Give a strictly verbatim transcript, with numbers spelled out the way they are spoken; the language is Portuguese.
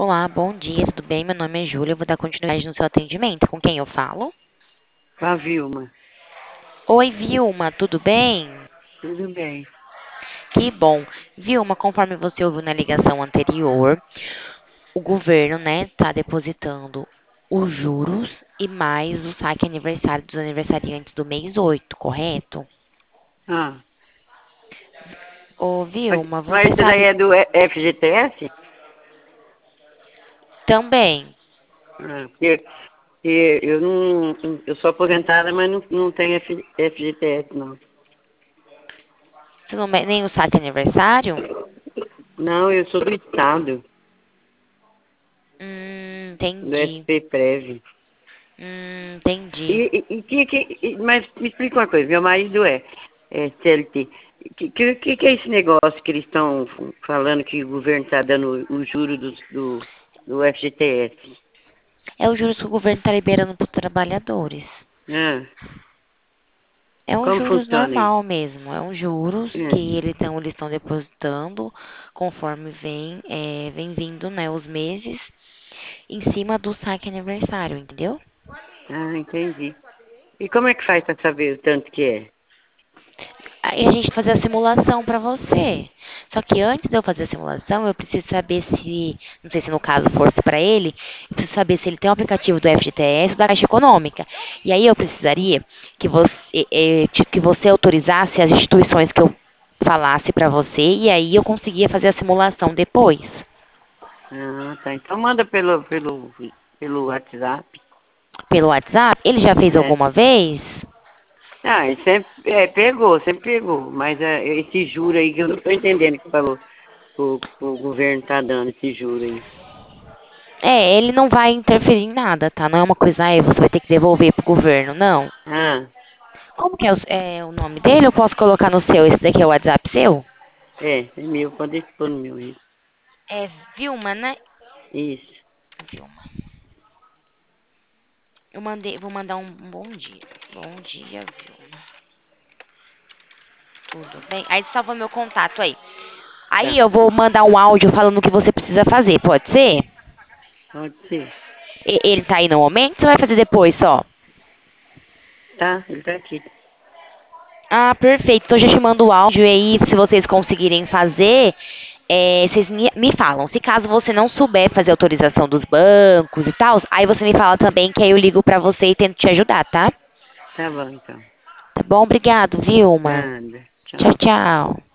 Olá, bom dia, tudo bem? Meu nome é Júlia, eu vou dar continuidade no seu atendimento. Com quem eu falo? Com a Vilma. Oi, Vilma, tudo bem? Tudo bem. Que bom. Vilma, conforme você ouviu na ligação anterior, o governo, né, está depositando os juros e mais o saque aniversário dos aniversariantes do mês oito, correto? Ah, Ô, mas, Vilma, mas você isso daí sabe é do E- F G T S? também. Ah, porque, porque eu não. Eu sou aposentada, mas não, não tenho F, F G T S, não. Você não, me- nem o saque aniversário? Não, eu sou do Estado, Hum, do entendi. S P Prev. Hum, entendi. E, e, e que, que, e- mas me explica uma coisa, meu marido é, é C L T. Que, que, que que é esse negócio que eles estão falando que o governo está dando o juro do, do, do F G T S? É os juros que o governo está liberando para os trabalhadores. Ah, É um como juros funciona isso? normal mesmo. É um juros que É. eles estão eles estão depositando conforme vem, é, vem vindo, né, os meses em cima do saque aniversário, entendeu? Ah, entendi. E como é que faz para saber o tanto que é? Aí a gente fazer a simulação para você. Só que antes de eu fazer a simulação, eu preciso saber se, não sei se no caso fosse para ele, eu preciso saber se ele tem um aplicativo do F G T S ou da Caixa Econômica. E aí eu precisaria que você, eh, te- que você autorizasse as instituições que eu falasse para você e aí eu conseguia fazer a simulação depois. Ah, tá. Então manda pelo, pelo, pelo WhatsApp. Pelo WhatsApp, ele já fez É. alguma vez? Ah, ele sempre é, pegou, sempre pegou. Mas é, esse juro aí que eu não estou entendendo que falou que o, que o governo tá dando esse juro aí. É, ele não vai interferir em nada, tá? Não é uma coisa, aí você vai ter que devolver pro governo, não. Ah, Como que é o, é o nome dele? Eu posso colocar no seu. Esse daqui é o WhatsApp seu? é, é meu, pode pôr no meu isso. É Vilma, né? Isso, Vilma. Eu mandei, vou mandar um, um bom dia. Bom dia, Vilma. Tudo bem? Aí salva meu contato aí. Aí tá. eu vou mandar um áudio falando o que você precisa fazer, pode ser? Pode ser. E- ele tá aí no momento? Você vai fazer depois só? Tá, ele tá aqui. Ah, perfeito. Então eu já te mando o áudio aí, se vocês conseguirem fazer, é, vocês me, me falam. Se caso você não souber fazer autorização dos bancos e tal, aí você me fala também que aí eu ligo pra você e tento te ajudar, tá? Tá bom, então. Tá bom? Obrigado, Vilma. Nada. Tchau, Tchau. tchau.